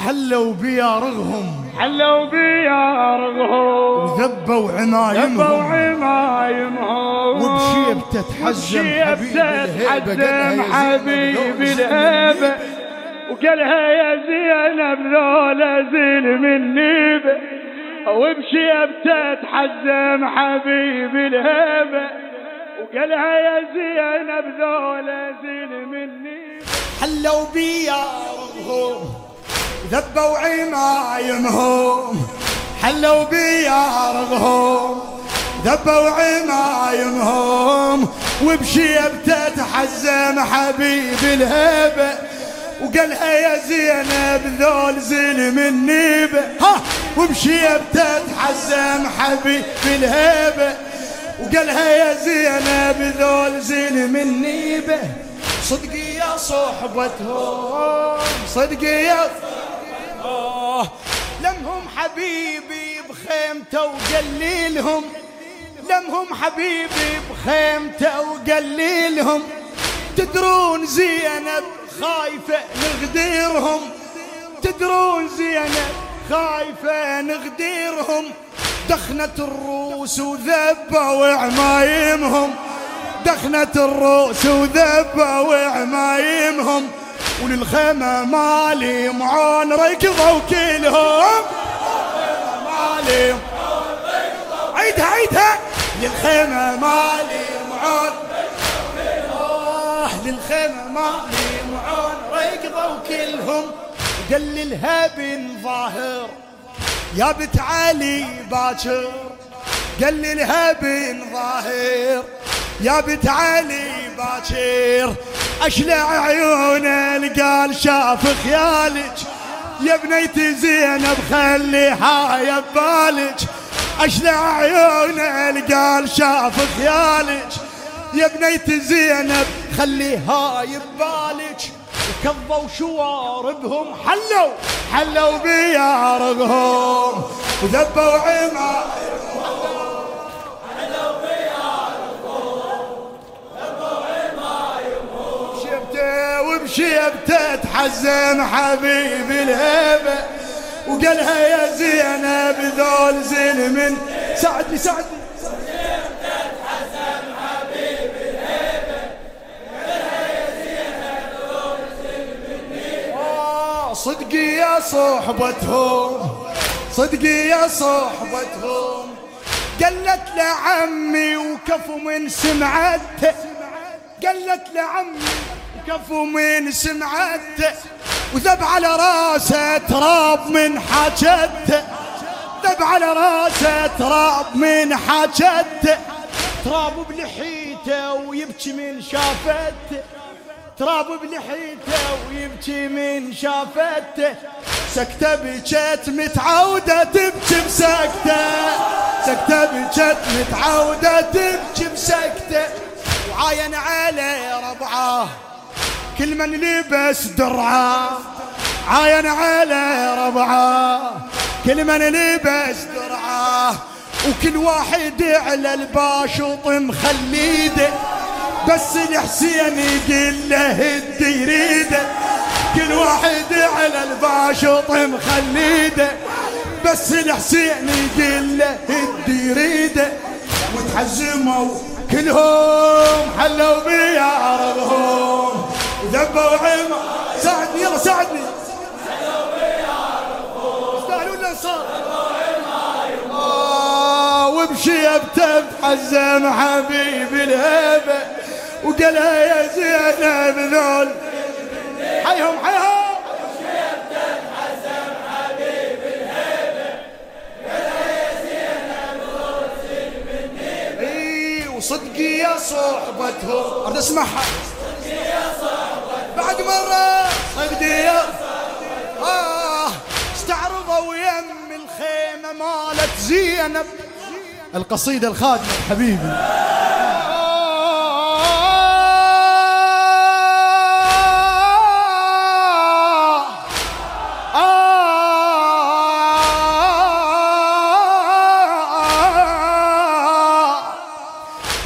حلوا بيارغهم حلوا بيارغهم وذبوا عمايمهم وبشيبته تحزم حبيب الهيبة وقالها يا زينب ذولا زين من نيبة وبشيبته تحزم حبيب الهيبة وقالها يا زينب ذولا زين من نيبة. حلوا بيارغهم ذبوا عمايمهم حلوا بيارغهم ذبوا عمايمهم وبشيبته تحزم حبيب الهيبة وقالها يا زينب ذول زين من نيبة وبشيبته تحزم حبيب الهيبة وقالها يا زينب ذول زين من نيبة. صدقي يا صحبتهم صدقي يا لمهم حبيبي بخيمته وقليلهم لمهم حبيبي بخيمته وقليلهم تدرون زينب خايفة نغديرهم تدرون زينب خايفة نغديرهم دخنت الروس وذبوا عمايمهم دخنت الروس وذبوا عمايمهم وللخيمة مالي معون ركضوا كلهم مالي عيدها للخيمة مالي معون للخيمة مالي معون ركضوا كلهم قللها بن ظاهر يا بنت علي باكر قللها بن ظاهر يا بنت علي باكر اشلع عيونه قال شاف خيالك يا بنيتي زينب خليها يا ببالك اشلع عيونه قال شاف خيالك يا بنيتي زينب خليها يا ببالك وكضوا شواربهم حلوا بيارغهم وذبوا عمايمهم حلوا بيارغهم وذبوا عمايمهم وبشيبته تحزم حبيب الهيبة وقالها يا زينب ذول زين من ساعدني صدقي يا صحبتهم صدقي يا صحبتهم قالت لعمي وكفو من سمعته قالت لعمي وكفو من سمعته وذب على راسه تراب من حاجته ذب على راسه تراب من حاجته تراب بلحيته ويبكي من شافته تراب بلحيته ويبكي من شافته سكتة بجت متعودة تبكي بسكتة سكتة بجت متعودة تبكي بسكتة وعاين عليه ربعه كل من لبس درعه عاين عليه ربعه كل من لبس درعه وكل واحد على الباشوط مخليده بس الحسين يقول له هدي يريده كل واحد على الباشوط مخليده بس الحسين يقول له هدي يريده وتحزموا كلهم حلوا بيارغهم وذبوا عمايمهم ساعدني يلا ساعدني حلوا بيارغهم استاهلوا الانصار وبشيبته تحزم حبيب الهيبة وقالها يا زينب ذول حيهم وبشيبته تحزم حبيب الهيبة قالها يا زينب ذول زين من نيبة وصدقي يا صحبتهم اريد اسمعها صدقي يا صحبتهم بعد مرة صدقي يا استعرضوا يم الخيمة مالت زينب القصيدة الخادمة حبيبي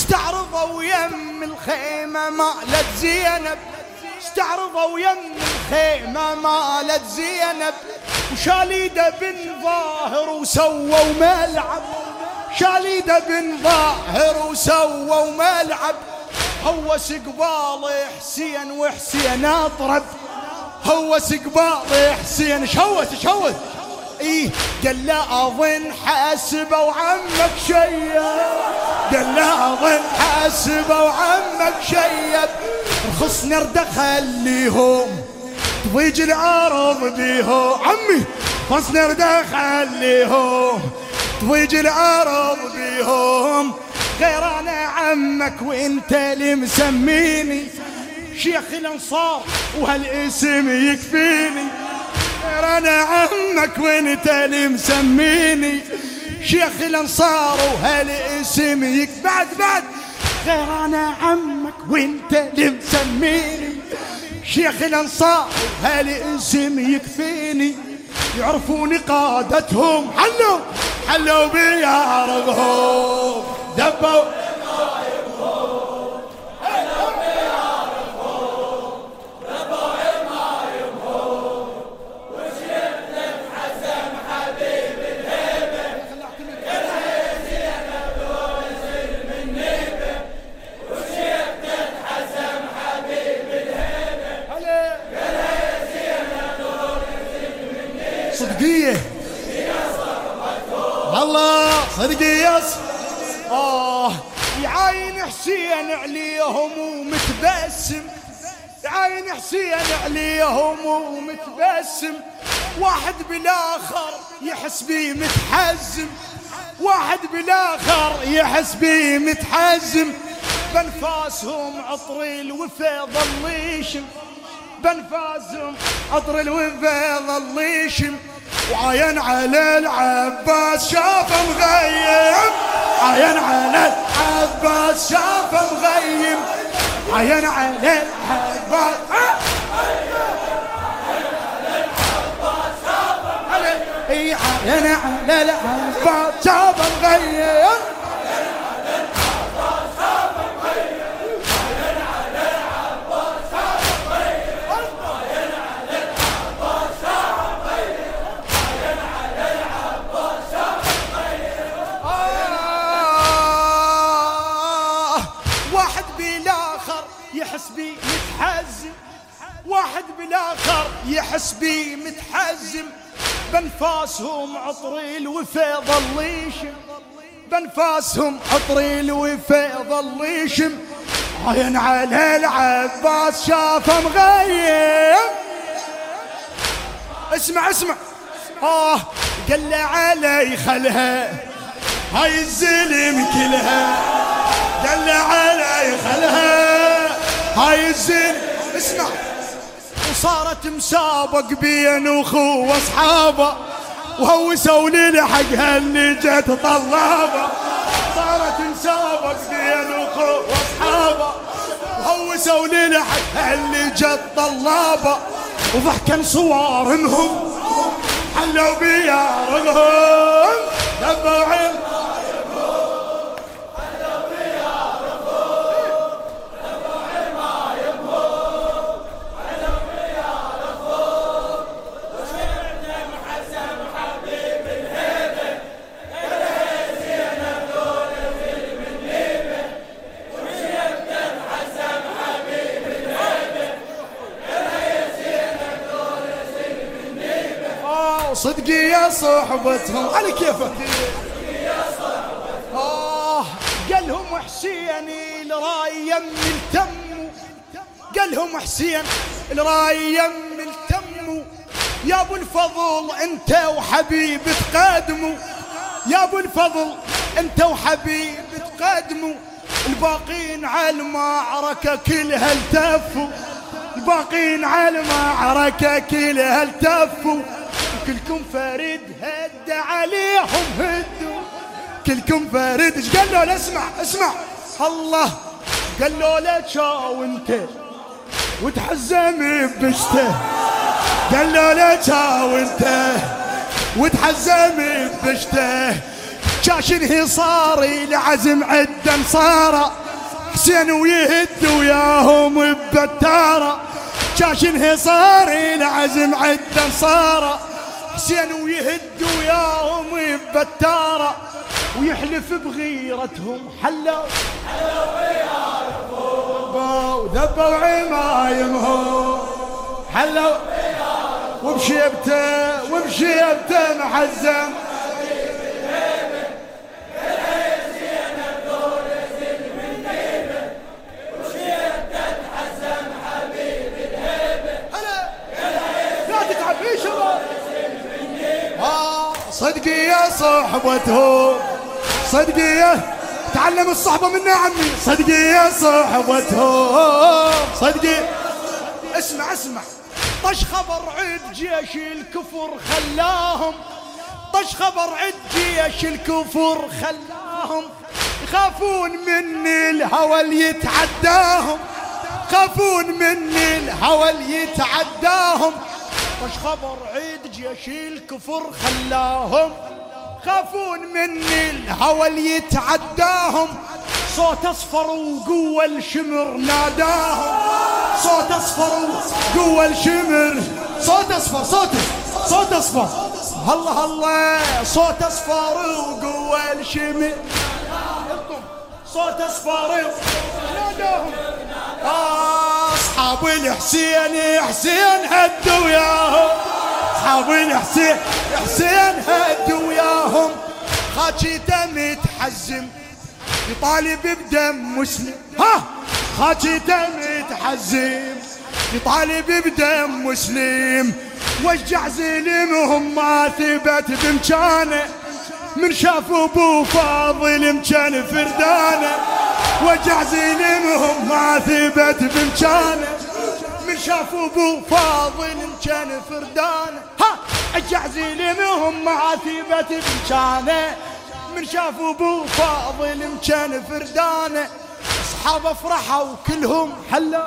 استعرضوا يم الخيمة مالت زينب استعرضوا يم الخيمة مالت زينب، وشاليده بن ظاهر وسووا ملعب، شاليده بن ظاهر وسووا ملعب، هوس قبال حسين وحسين اطرب، هوس قبال حسين شوت ايه قال لا اظن حاسبه وعمك شيب، قال لا اظن حاسبه وعمك شيب، رخص نرد خليهم تضيج العرض بيهم، عمي رخص نرد خليهم تضيج العرض بيهم، غير انا عمك وانت اللي مسميني شيخ الانصار وهالاسم يكفيني، غير انا عمك وانت اللي مسميني شيخ الانصار وهالاسم بعد غير انا عمك وانت اللي مسميني شيخ الانصار وهالاسم يكفيني، يعرفوني قادتهم حلوا بيارضهم دبوا صدقية الله صدقية يعاين حسين عليهم ومتبسم، يعاين حسين عليهم ومتبسم، واحد بالاخر يحس بيه متحزم، واحد بالاخر يحس بيه متحزم، بنفاسهم عطر الوفا ظل يشم، بنفاسهم عطر الوفا ظل يشم، وعاين على العباس شافه مغيم، عاين على العباس شافه مغيم، عاين على العباس عاين على العباس شافه مغيم، يحس بي متحزم، واحد بالاخر يحس بي متحزم، بنفاسهم عطر الوفا ظل يشم، بنفاسهم عطر الوفا ظل يشم، عين على العباس شافه مغيم، اسمع قال له علي خلها هاي الزلم كلها، قال له علي خلها هاي الزين اسمع، وصارت مسابق بين اخوه واصحابه، وهوسوا لي حقها اللي جت طلابه، صارت مسابق بين اخوه واصحابه، وهوسوا لي حقها اللي جت طلابه، وضحكن صوارنهم حلوا بيارهم دبوا عين صدقي يا صحبتهم على كيفك قالهم حسين الراي يم التم، قالهم حسين الراي يم التم، يا ابو الفضل انت وحبيب تقدموا، يا ابو الفضل انت وحبيب تقدموا، الباقين على المعركة كلها التفوا، الباقين على المعركة كلها التفوا، كلكم فريد هد عليهم هدوا، كلكم فريد ايش قال له؟ اسمع الله قال له لا شاو انت وتحزم ببشته، قال له لا شاو انت وتحزم ببشته، شاشن هصاري لعزم عدا صار حسين ويهد وياهم ببتاره، شاش انهصار العزم عدا صار حسين ويهد وياهم ببتاره ويحلف بغيرتهم حلوا ودبوا عمايمهم حلوا وبشيبته محزم صدقي يا صحبته صدقي تعلم الصحبة منا عمي صدقي يا صحبته صدقي اسمع طش خبر عد جيش الكفر خلاهم طش خبر عد جيش الكفر خلاهم يخافون مني الهوى اللي يتعداهم يخافون مني الهوى اللي يتعداهم طش خبر عيد جيش الكفر خلاهم خافون مني الهوى اللي يتعداهم صوت اصفر وقوة الشمر ناداهم صوت اصفر وقوة الشمر صوت اصفر صوت اصفر الله صوت اصفر وقوة الشمر صوت اصفر ناداهم اصحاب الحسين هدوا وياهم اصحاب الحسين هدوا وياهم خاجته متحزم يطالب بدم مسلم خاجته متحزم يطالب بدم مسلم وشجع زلمهم ما ثبت بمكانه من شاف ابو فاضل مكان فردانه وجع زلمهم ما ثبت بمكانه من شاف ابو فاضل مكان فردانه وجع زلمهم ما ثبت بمكانه من شاف ابو فاضل مكان فردانه اصحاب افرحوا كلهم حلوا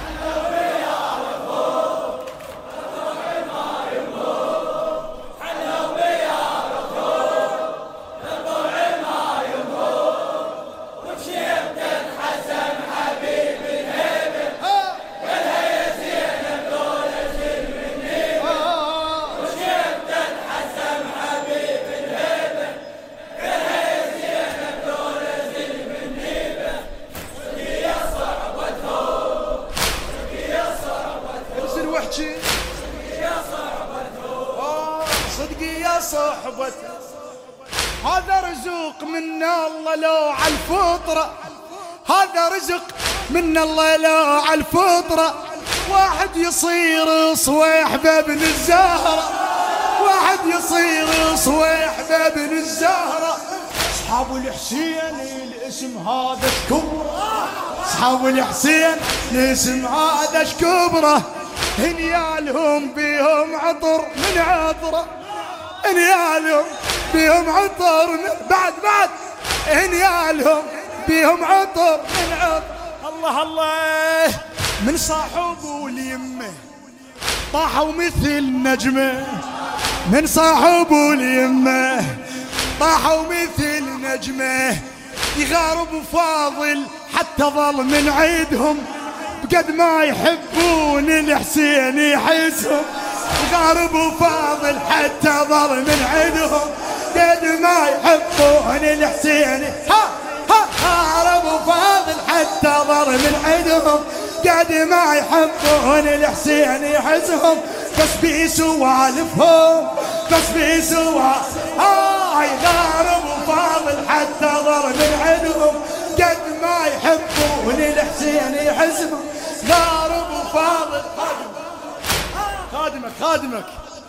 صدقي يا صحبته هذا رزق من الله لو على الفطرة هذا رزق من الله لو على الفطرة واحد يصير صويح بابن الزهرة واحد يصير صويح بابن الزهرة اصحاب الحسين الاسم هذا شكبره اصحاب الحسين الاسم هذا شكبره هنيالهم بيهم عطر من عطره هنيالهم بيهم عطر من بعد هنيالهم بيهم عطر من عطر الله من صاحبه اليمه طاحوا مثل نجمه من صاحبه اليمه طاحوا مثل نجمه يغارب فاضل حتى ظل من عيدهم بقد ما يحبون الحسين يحسهم يغارب فاضل حتى ظل من عيدهم قد ما يحبون الحسين غارب فاضل حتى ظل من عيدهم قد ما يحبون الحسين يحسهم بس بسوالفهم بس بسوالفهم غارب فاضل حتى ظل من عيدهم قد ما يحبون الحسين يحسهم غارب فاضل خادمك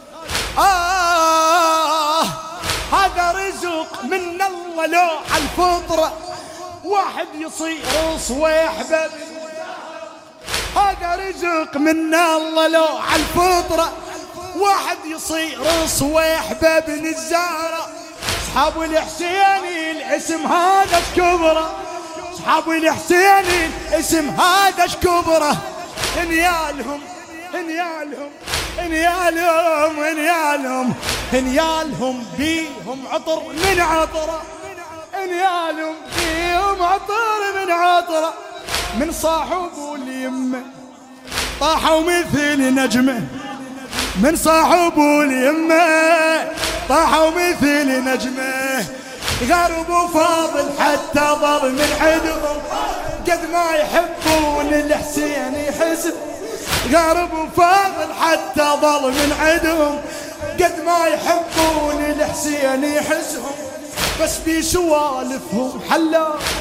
هذا رزق من الله لو على الفطرة واحد يصير صويح بابن هذا رزق من الله لو على الفطرة واحد يصير صويح بابن الزهرة اصحاب الحسين الاسم هذا شكبره اصحاب الحسين الاسم هذا شكبره هنيالهم بيهم عطر من عطره هنيالهم بيهم عطر من عطره من صاحبه اليمه طاحوا مثل نجمه من صاحبوا اليمه، طاحوا مثل نجمه. غربوا فاضل حتى ضل من عندهم قد ما يحبون الحسين يحسن. غربوا فاضل حتى ضل من عندهم قد ما يحبون الحسين يحسهم. بس بسوالفهم حلا